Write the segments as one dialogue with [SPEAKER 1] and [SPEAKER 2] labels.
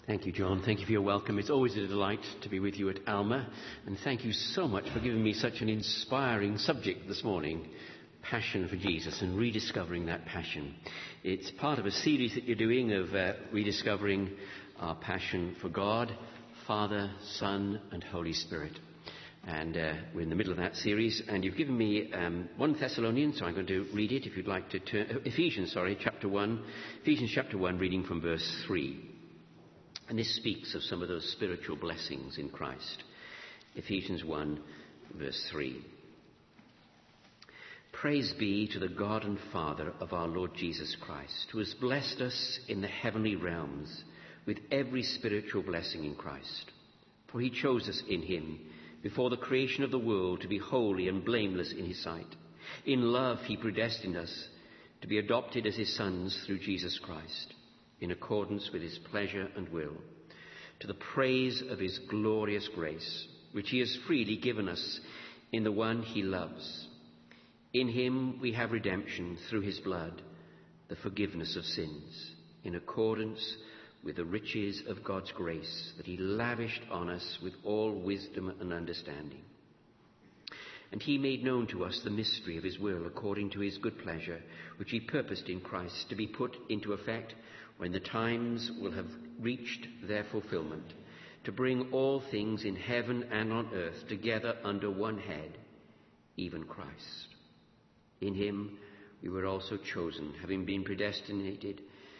[SPEAKER 1] Thank you, John. Thank you for your welcome. It's always a delight to be with you at Alma. And thank you so much for giving me such an inspiring subject this morning, passion for Jesus and rediscovering that passion. It's part of a series that you're doing of rediscovering our passion for God, Father, Son, and Holy Spirit. And we're in the middle of that series. And you've given me 1 Thessalonians, so I'm going to read it if you'd like to turn. Ephesians chapter 1, reading from verse 3. And this speaks of some of those spiritual blessings in Christ. Ephesians 1, verse 3. Praise be to the God and Father of our Lord Jesus Christ, who has blessed us in the heavenly realms with every spiritual blessing in Christ. For he chose us in him before the creation of the world to be holy and blameless in his sight. In love he predestined us to be adopted as his sons through Jesus Christ, in accordance with his pleasure and will, to the praise of his glorious grace, which he has freely given us in the one he loves. In him we have redemption through his blood, the forgiveness of sins, in accordance with the riches of God's grace that he lavished on us with all wisdom and understanding. And he made known to us the mystery of his will according to his good pleasure, which he purposed in Christ to be put into effect when the times will have reached their fulfillment, to bring all things in heaven and on earth together under one head, even Christ. In him we were also chosen, having been predestined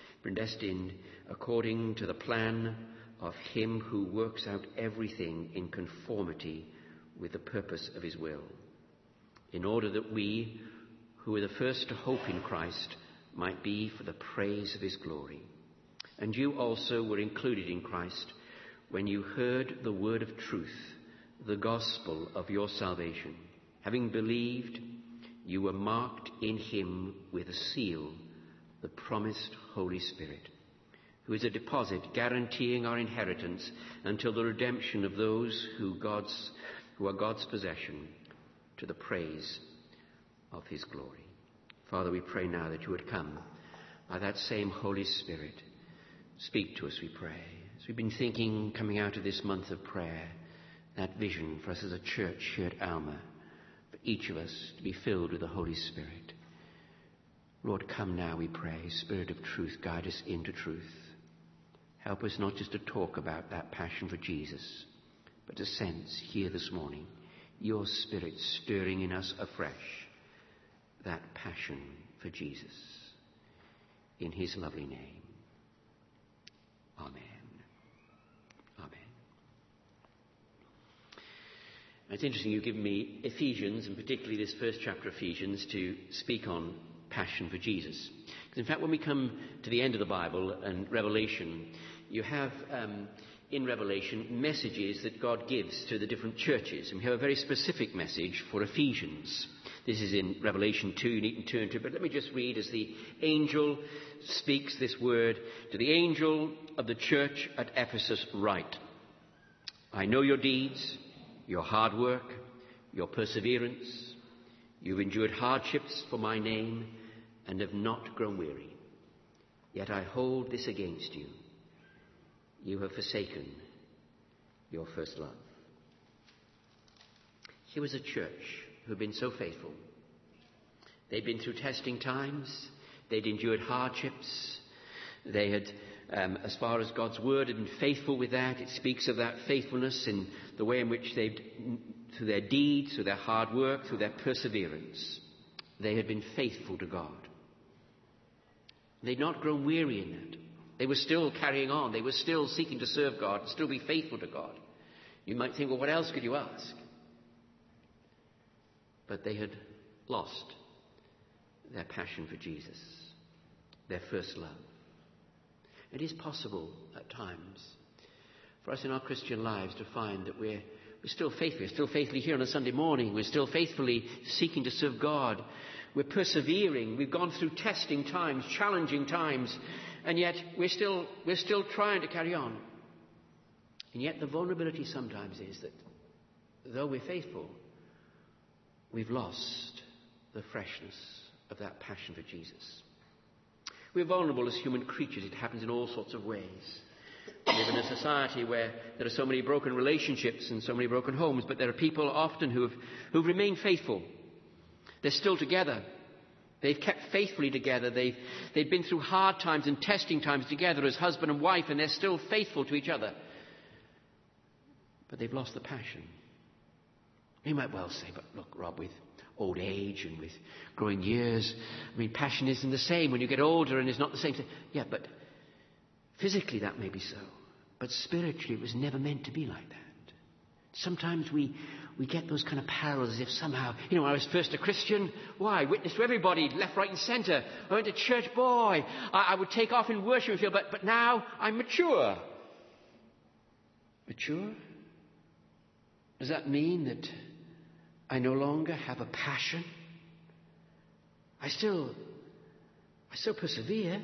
[SPEAKER 1] according to the plan of him who works out everything in conformity with the purpose of his will, in order that we, who were the first to hope in Christ, might be for the praise of his glory. And you also were included in Christ when you heard the word of truth, the gospel of your salvation. Having believed, you were marked in him with a seal, the promised Holy Spirit, who is a deposit guaranteeing our inheritance until the redemption of those who are God's possession, to the praise of his glory. Father, we pray now that you would come by that same Holy Spirit. Speak to us, we pray. As we've been thinking, coming out of this month of prayer, that vision for us as a church here at Alma, for each of us to be filled with the Holy Spirit. Lord, come now, we pray. Spirit of truth, guide us into truth. Help us not just to talk about that passion for Jesus, but to sense here this morning your Spirit stirring in us afresh that passion for Jesus. In his lovely name. Amen. Amen. It's interesting you've given me Ephesians, and particularly this first chapter of Ephesians, to speak on passion for Jesus. Because in fact, when we come to the end of the Bible and Revelation, you have in Revelation messages that God gives to the different churches. And we have a very specific message for Ephesians. This is in Revelation 2, you need to turn to it. But let me just read as the angel speaks this word. To the angel of the church at Ephesus write, I know your deeds, your hard work, your perseverance. You've endured hardships for my name and have not grown weary. Yet I hold this against you. You have forsaken your first love. Here was a church who had been so faithful. They'd been through testing times. They'd endured hardships. They had, as far as God's word, had been faithful with that. It speaks of that faithfulness in the way in which they'd, through their deeds, through their hard work, through their perseverance, they had been faithful to God. They'd not grown weary in that. They were still carrying on. They were still seeking to serve God and still be faithful to God. You might think, well, what else could you ask? But they had lost their passion for Jesus, their first love. It is possible at times for us in our Christian lives to find that we're still faithful. We're still faithfully here on a Sunday morning. We're still faithfully seeking to serve God. We're persevering. We've gone through testing times, challenging times, and yet we're still trying to carry on. And yet the vulnerability sometimes is that though we're faithful, we've lost the freshness of that passion for Jesus. We're vulnerable as human creatures. It happens in all sorts of ways. We live in society where there are so many broken relationships and so many broken homes, but there are people often who've remained faithful. They're still together. They've kept faithfully together. They've been through hard times and testing times together as husband and wife, and they're still faithful to each other. But they've lost the passion. You might well say, but look, Rob, with old age and with growing years, passion isn't the same when you get older, and it's not the same thing. Yeah, but physically that may be so. But spiritually it was never meant to be like that. Sometimes we get those kind of parallels as if somehow, I was first a Christian. Why? Witness to everybody, left, right and centre. I went to church, boy. I would take off in worship and feel, but now I'm mature. Mature? Does that mean that I no longer have a passion? I still persevere.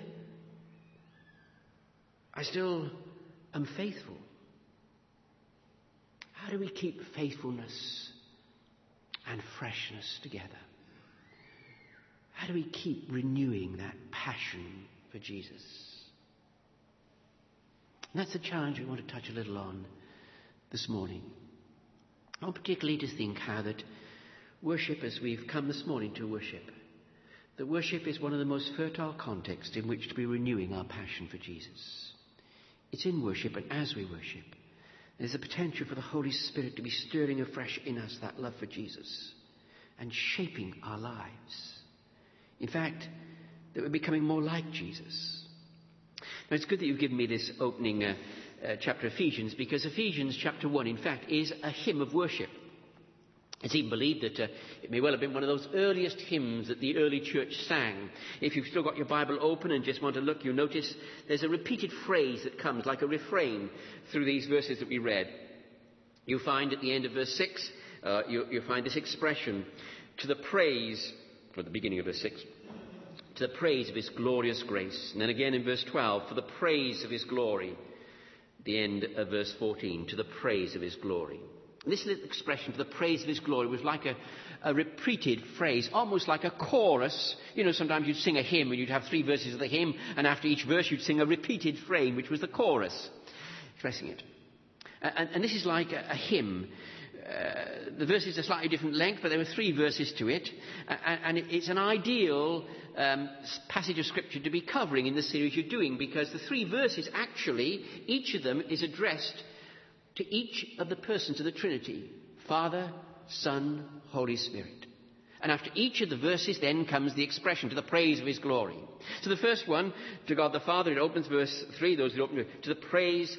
[SPEAKER 1] I still am faithful. How do we keep faithfulness and freshness together? How do we keep renewing that passion for Jesus? And that's the challenge we want to touch a little on this morning. I want particularly to think how that worship, as we've come this morning to worship, that worship is one of the most fertile contexts in which to be renewing our passion for Jesus. It's in worship, and as we worship, there's a potential for the Holy Spirit to be stirring afresh in us that love for Jesus and shaping our lives. In fact, that we're becoming more like Jesus. Now, it's good that you've given me this opening chapter of Ephesians, because Ephesians chapter 1, in fact, is a hymn of worship. It's even believed that it may well have been one of those earliest hymns that the early church sang. If you've still got your Bible open and just want to look, you'll notice there's a repeated phrase that comes like a refrain through these verses that we read. You'll find at the end of verse 6, you'll find this expression, to the praise, or the beginning of verse 6, to the praise of his glorious grace. And then again in verse 12, for the praise of his glory. At the end of verse 14, to the praise of his glory. And this little expression, to the praise of his glory, was like a repeated phrase, almost like a chorus. Sometimes you'd sing a hymn and you'd have 3 verses of the hymn, and after each verse you'd sing a repeated phrase, which was the chorus, expressing it. And this is like a hymn. The verses are slightly different length, but there were 3 verses to it. And it's an ideal passage of Scripture to be covering in the series you're doing, because the 3 verses, actually, each of them is addressed to each of the persons of the Trinity, Father, Son, Holy Spirit. And after each of the verses then comes the expression, to the praise of his glory. So the first one, to God the Father, it opens verse 3, those that open to the praise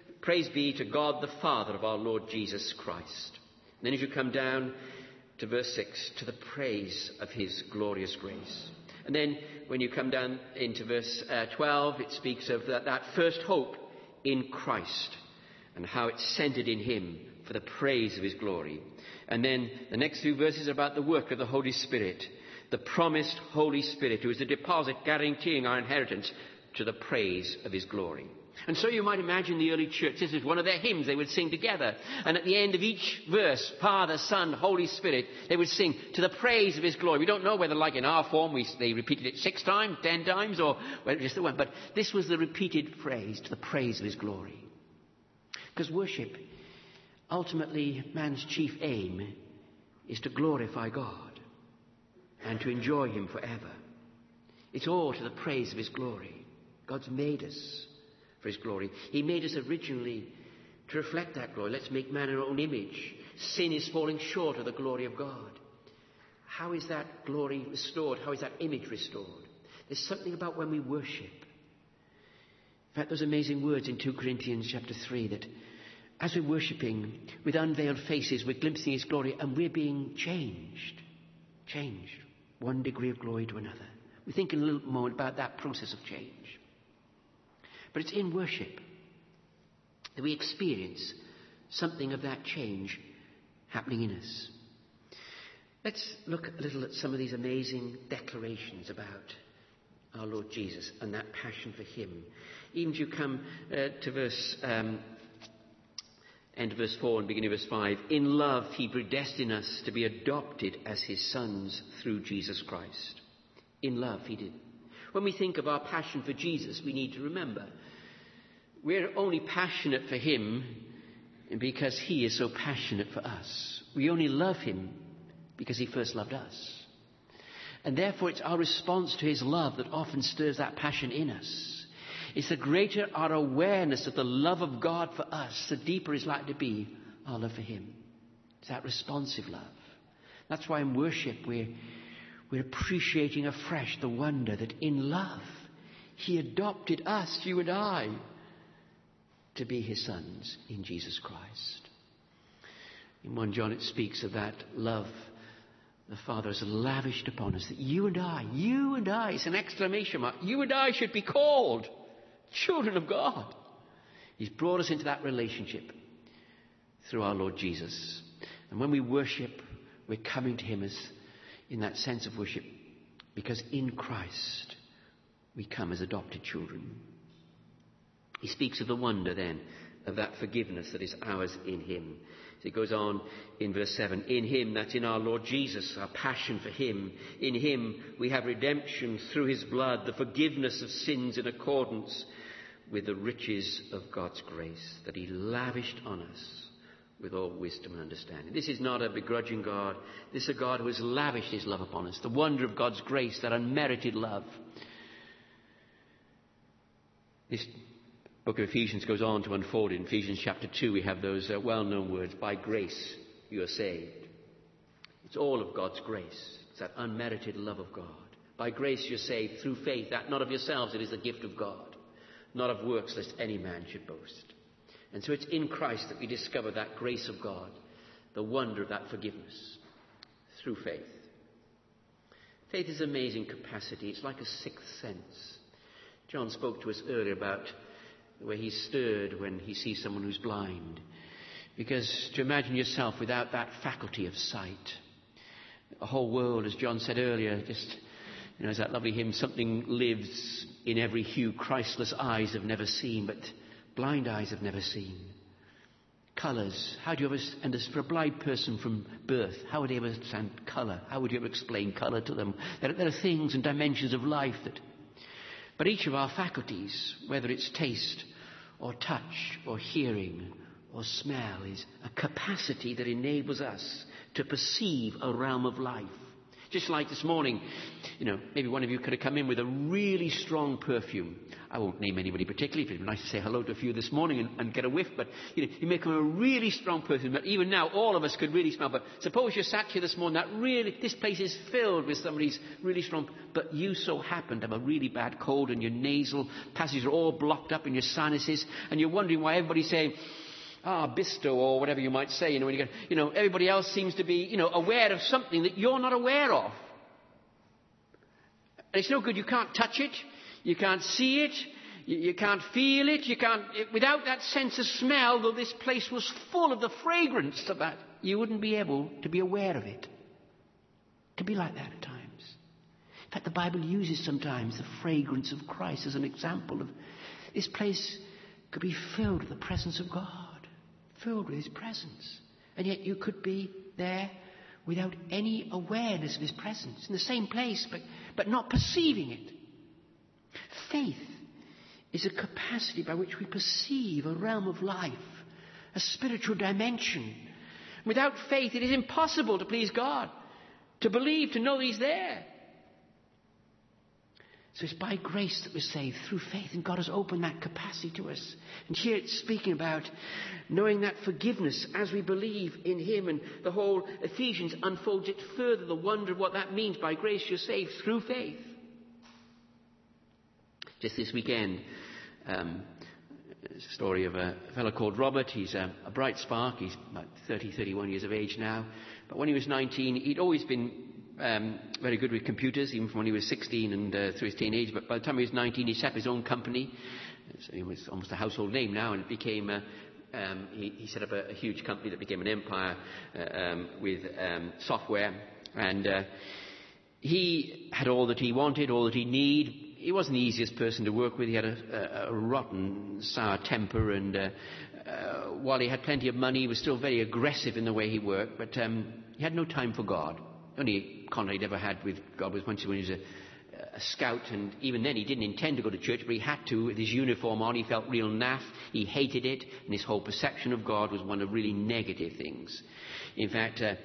[SPEAKER 1] be to God the Father of our Lord Jesus Christ. And then as you come down to verse 6, to the praise of his glorious grace. And then when you come down into verse 12, it speaks of that first hope in Christ, and how it's centered in him for the praise of his glory. And then the next 2 verses are about the work of the Holy Spirit, the promised Holy Spirit, who is the deposit guaranteeing our inheritance, to the praise of his glory. And so you might imagine the early church, this is one of their hymns they would sing together. And at the end of each verse, Father, Son, Holy Spirit, they would sing to the praise of his glory. We don't know whether, like in our form, they repeated it 6 times, 10 times, or whether just the one. But this was the repeated phrase, to the praise of his glory. Because worship, ultimately, man's chief aim is to glorify God and to enjoy him forever. It's all to the praise of his glory. God's made us for his glory. He made us originally to reflect that glory. Let's make man in our own image. Sin is falling short of the glory of God. How is that glory restored? How is that image restored? There's something about when we worship. In fact, those amazing words in 2 Corinthians chapter 3 that as we're worshipping with unveiled faces, we're glimpsing his glory and we're being changed. One degree of glory to another. We think in a little moment about that process of change. But it's in worship that we experience something of that change happening in us. Let's look a little at some of these amazing declarations about our Lord Jesus and that passion for him. Even as you come to end of verse 4 and beginning of verse 5. In love he predestined us to be adopted as his sons through Jesus Christ. In love he did. When we think of our passion for Jesus, we need to remember We're only passionate for him because he is so passionate for us. We only love him because he first loved us. And therefore it's our response to his love that often stirs that passion in us. It's the greater our awareness of the love of God for us, the deeper it's likely to be our love for him. It's that responsive love. That's why in worship we're appreciating afresh the wonder that in love he adopted us, you and I, to be his sons in Jesus Christ. In 1 John it speaks of that love the Father has lavished upon us, that you and I, it's an exclamation mark, you and I should be called children of God. He's brought us into that relationship through our Lord Jesus. And when we worship, we're coming to him as in that sense of worship, because in Christ we come as adopted children. He speaks of the wonder then of that forgiveness that is ours in him. So it goes on in verse 7, in him, that's in our Lord Jesus, our passion for him. In him we have redemption through his blood, the forgiveness of sins in accordance with the riches of God's grace that he lavished on us with all wisdom and understanding. This is not a begrudging God. This is a God who has lavished his love upon us. The wonder of God's grace, that unmerited love. This book of Ephesians goes on to unfold. In Ephesians chapter 2 we have those well-known words, by grace you are saved. It's all of God's grace. It's that unmerited love of God. By grace you're saved through faith, that not of yourselves, it is the gift of God, not of works lest any man should boast. And so it's in Christ that we discover that grace of God, the wonder of that forgiveness through faith. Faith is amazing capacity. It's like a sixth sense. John spoke to us earlier about the way he's stirred when he sees someone who's blind. Because to imagine yourself without that faculty of sight, a whole world, as John said earlier, just, as that lovely hymn, something lives in every hue Christless eyes have never seen, but blind eyes have never seen. Colours. How do you ever understand? For a blind person from birth, how would they ever understand colour? How would you ever explain colour to them? There are things and dimensions of life that... But each of our faculties, whether it's taste or touch or hearing or smell, is a capacity that enables us to perceive a realm of life. Just like this morning, maybe one of you could have come in with a really strong perfume. I won't name anybody particularly. It'd be nice to say hello to a few this morning and get a whiff. But, you may come with a really strong perfume that even now all of us could really smell. But suppose you sat here this morning, this place is filled with somebody's really strong, but you so happen to have a really bad cold and your nasal passages are all blocked up in your sinuses, and you're wondering why everybody's saying, Bisto, or whatever you might say, when you go, everybody else seems to be, aware of something that you're not aware of. And it's no good. You can't touch it. You can't see it. You can't feel it. Without that sense of smell, though this place was full of the fragrance of that, you wouldn't be able to be aware of it. It can be like that at times. In fact, the Bible uses sometimes the fragrance of Christ as an example of this place could be filled with the presence of God. Filled with his presence. And yet you could be there without any awareness of his presence. In the same place, but not perceiving it. Faith is a capacity by which we perceive a realm of life. A spiritual dimension. Without faith it is impossible to please God. To believe, to know that he's there. So it's by grace that we're saved through faith, and God has opened that capacity to us. And here it's speaking about knowing that forgiveness as we believe in him, and the whole Ephesians unfolds it further, the wonder of what that means. By grace you're saved through faith. Just this weekend, it's a story of a fellow called Robert. He's a bright spark. He's about 31 years of age now. But when he was 19, he'd always been very good with computers, even from when he was 16 and through his teenage. But by the time he was 19, he set up his own company. So he was almost a household name now, and it became he set up a huge company that became an empire with software. And he had all that he wanted, all that he needed. He wasn't the easiest person to work with. He had a rotten, sour temper, and while he had plenty of money, he was still very aggressive in the way he worked. But he had no time for God. The only contact he'd ever had with God was once when he was a scout, and even then he didn't intend to go to church, but he had to with his uniform on. He felt real naff. He hated it, and his whole perception of God was one of really negative things. In fact, a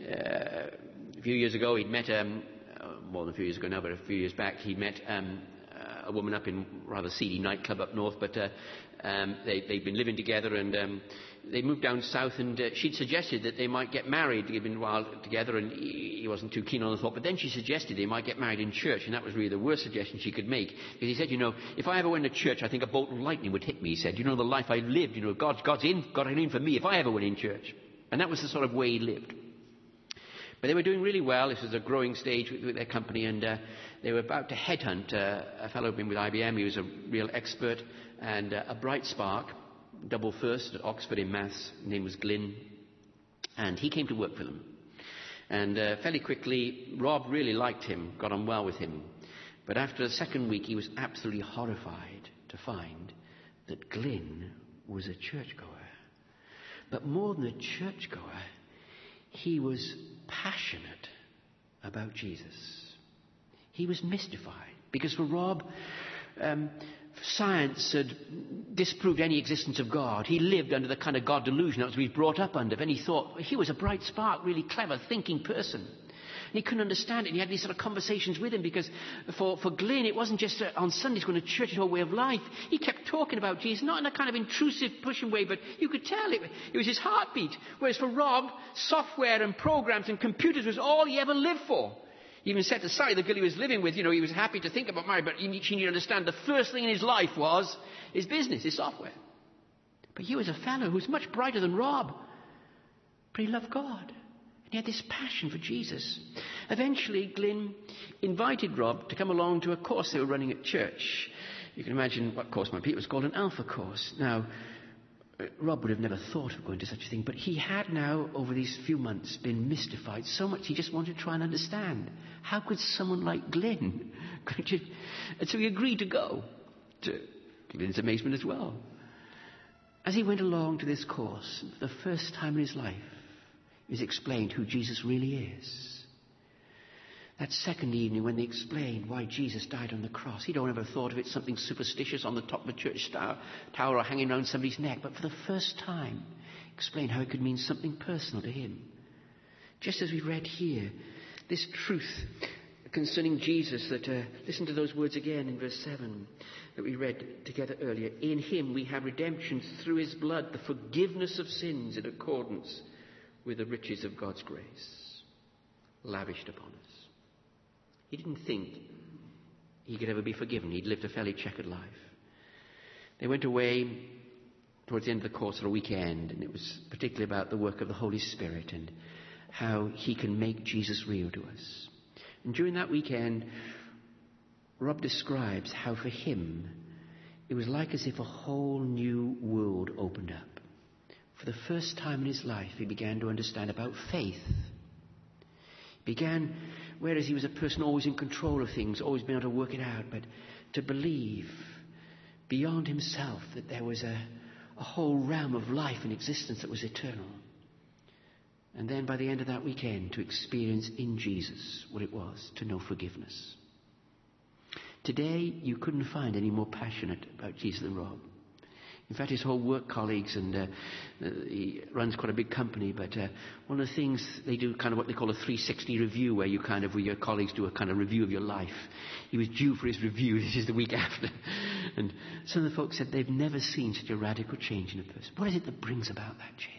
[SPEAKER 1] few years ago he'd met, more than a few years ago now, but a few years back, he met a woman up in a rather seedy nightclub up north, but they'd been living together, and they moved down south, and she'd suggested that they might get married. They'd been a while together, and he wasn't too keen on the thought, but then she suggested they might get married in church, and that was really the worst suggestion she could make, because he said, if I ever went to church, I think a bolt of lightning would hit me. He said, the life I lived, God's got it in for me if I ever went in church. And that was the sort of way he lived. But they were doing really well. This was a growing stage with their company, and they were about to headhunt a fellow who'd been with IBM. He was a real expert and a bright spark, double first at Oxford in maths. His name was Glyn, and he came to work for them. And fairly quickly, Rob really liked him, got on well with him. But after the second week, he was absolutely horrified to find that Glyn was a churchgoer. But more than a churchgoer, he was passionate about Jesus. He was mystified, because for Rob, science had disproved any existence of God. He lived under the kind of God delusion that was what he was brought up under, and he thought he was a bright spark, really clever, thinking person. And he couldn't understand it, and he had these sort of conversations with him, because for Glyn, it wasn't just on Sundays going to church, his whole way of life. He kept talking about Jesus, not in a kind of intrusive, pushing way, but you could tell it was his heartbeat. Whereas for Rob, software and programs and computers was all he ever lived for. He even set aside the girl he was living with. He was happy to think about marriage, but she needed to understand the first thing in his life was his business, his software. But he was a fellow who was much brighter than Rob, but he loved God. He had this passion for Jesus. Eventually, Glyn invited Rob to come along to a course they were running at church. You can imagine what course might be. It was called an Alpha course. Now, Rob would have never thought of going to such a thing, but he had now, over these few months, been mystified so much he just wanted to try and understand. How could someone like Glyn? And so he agreed to go, to Glyn's amazement as well. As he went along to this course, for the first time in his life, it was explained who Jesus really is. That second evening, when they explained why Jesus died on the cross, he'd only ever thought of it something superstitious on the top of a church tower or hanging around somebody's neck, but for the first time explained how it could mean something personal to him. Just as we read here, this truth concerning Jesus, that listen to those words again in verse 7 that we read together earlier. In him we have redemption through his blood, the forgiveness of sins in accordance with the riches of God's grace lavished upon us. He didn't think he could ever be forgiven. He'd lived a fairly checkered life. They went away towards the end of the course for a weekend, and it was particularly about the work of the Holy Spirit and how he can make Jesus real to us. And during that weekend, Rob describes how for him it was like as if a whole new world opened up. For the first time in his life, he began to understand about faith. He began, whereas he was a person always in control of things, always being able to work it out, but to believe beyond himself that there was a whole realm of life and existence that was eternal. And then by the end of that weekend, to experience in Jesus what it was to know forgiveness. Today, you couldn't find any more passionate about Jesus than Rob. In fact, his whole work colleagues, and he runs quite a big company, but one of the things they do, kind of what they call a 360 review, where you kind of, with your colleagues, do a kind of review of your life. He was due for his review. This is the week after. And some of the folks said they've never seen such a radical change in a person. What is it that brings about that change?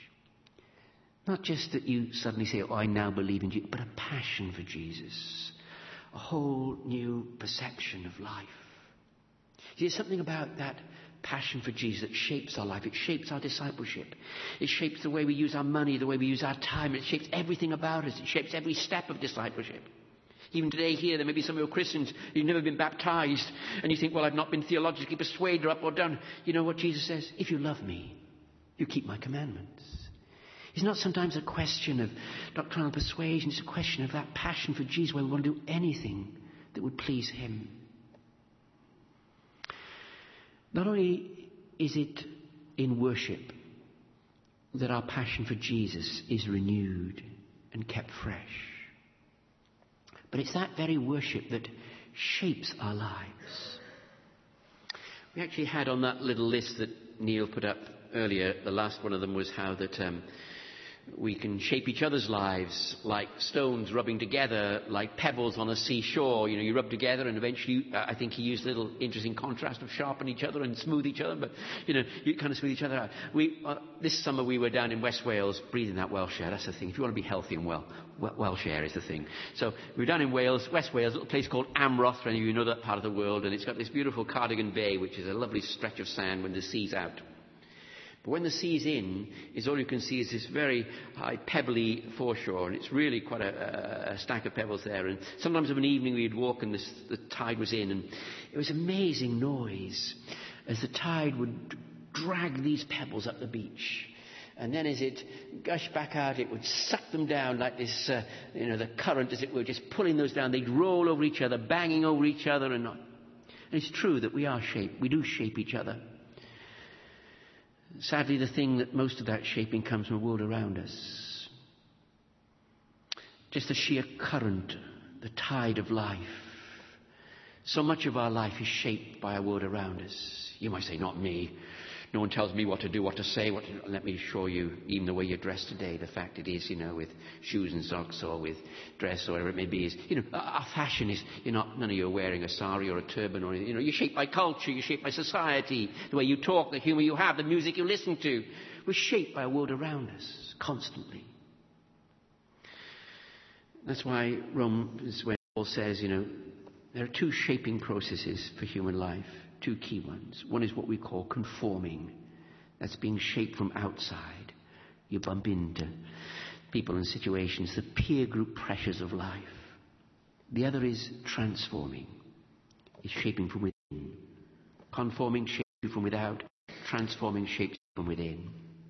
[SPEAKER 1] Not just that you suddenly say, I now believe in Jesus, but a passion for Jesus. A whole new perception of life. There's something about that passion for Jesus that shapes our life. It shapes our discipleship. It shapes the way we use our money, the way we use our time. It shapes everything about us. It shapes every step of discipleship. Even today here, there may be some of you Christians who've never been baptized, and you think, well, I've not been theologically persuaded or up or down. You know what Jesus says? If you love me, you keep my commandments. It's not sometimes a question of doctrinal persuasion. It's a question of that passion for Jesus, where we want to do anything that would please him. Not only is it in worship that our passion for Jesus is renewed and kept fresh, but it's that very worship that shapes our lives. We actually had on that little list that Neil put up earlier, the last one of them was how that we can shape each other's lives like stones rubbing together, like pebbles on a seashore. You know, you rub together and eventually, I think he used a little interesting contrast of sharpen each other and smooth each other, but, you know, you kind of smooth each other out. This summer we were down in West Wales, breathing that Welsh air. That's the thing. If you want to be healthy and well, Welsh air is the thing. So we were down in Wales, West Wales, a little place called Amroth, and you know that part of the world, and it's got this beautiful Cardigan Bay, which is a lovely stretch of sand when the sea's out. But when the sea's in, all you can see is this very high, pebbly foreshore, and it's really quite a stack of pebbles there. And sometimes of an evening we'd walk and the tide was in, and it was amazing noise as the tide would drag these pebbles up the beach. And then as it gushed back out, it would suck them down like this, the current, as it were, just pulling those down. They'd roll over each other, banging over each other. And it's true that we are shaped. We do shape each other. Sadly, the thing that most of that shaping comes from the world around us. Just the sheer current, the tide of life. So much of our life is shaped by our world around us. You might say, not me. No one tells me what to do, what to say. Let me assure you, even the way you're dressed today, the fact it is, with shoes and socks or with dress or whatever it may be, is, our fashion is, none of you are wearing a sari or a turban or, you're shaped by culture, you're shaped by society, the way you talk, the humour you have, the music you listen to. We're shaped by a world around us, constantly. That's why Romans, when Paul says, there are two shaping processes for human life. Two key ones. One is what we call conforming. That's being shaped from outside. You bump into people and situations, the peer group pressures of life. The other is transforming. It's shaping from within. Conforming shapes you from without. Transforming shapes you from within.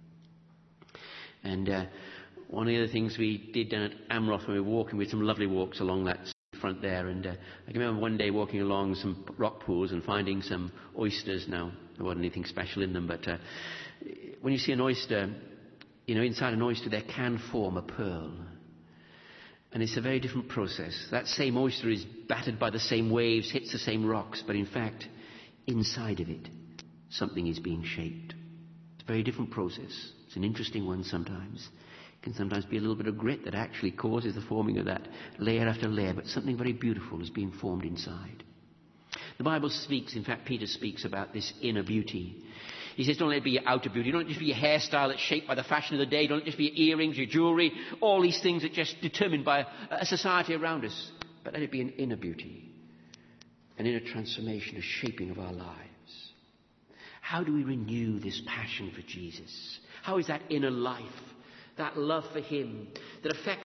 [SPEAKER 1] And one of the things we did down at Amroth when we were walking, we had some lovely walks along that front there, and I can remember one day walking along some rock pools and finding some oysters. Now, there wasn't anything special in them, but when you see an oyster, inside an oyster there can form a pearl. And it's a very different process. That same oyster is battered by the same waves, hits the same rocks, but in fact, inside of it, something is being shaped. It's a very different process. It's an interesting one sometimes. Can sometimes be a little bit of grit that actually causes the forming of that layer after layer, but something very beautiful is being formed inside. The Bible speaks, in fact Peter speaks about this inner beauty. He says, don't let it be your outer beauty, don't let it just be your hairstyle that's shaped by the fashion of the day, don't let it just be your earrings, your jewellery, all these things that are just determined by a society around us, but let it be an inner beauty, an inner transformation, a shaping of our lives. How do we renew this passion for Jesus? How is that inner life, that love for him, that affects